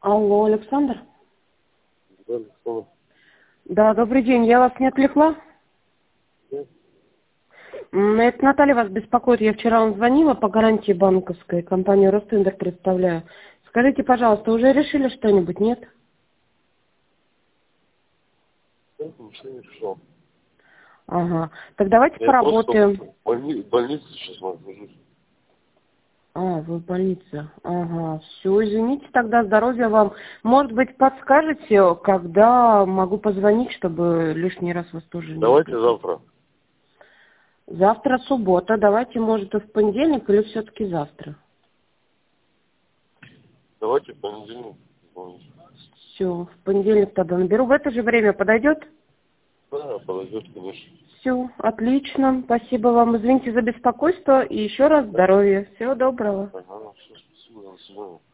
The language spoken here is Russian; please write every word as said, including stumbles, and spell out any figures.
Алло, Александр? Да, Александр. Да, добрый день. Я вас не отвлекла? Нет. М, Это Наталья вас беспокоит. Я вчера вам звонила по гарантии банковской. Компанию Ростендер представляю. Скажите, пожалуйста, уже решили что-нибудь, нет? Я ничего не решал. Ага. Так давайте Я поработаем. просто в больни... в больнице сейчас нахожусь. А, вы в больнице. Ага. Все, извините, тогда здоровья вам. Может быть, подскажете, когда могу позвонить, чтобы лишний раз вас тоже не Давайте отвлекать? завтра. Завтра суббота. Давайте, может, и в понедельник или все-таки завтра? Давайте в понедельник. звоните. Все, в понедельник тогда наберу. В это же время подойдет? Да, подойдет, конечно. Все, отлично. Спасибо вам. Извините за беспокойство и еще раз Да. здоровья. Всего доброго. Ага, все, спасибо, до свидания.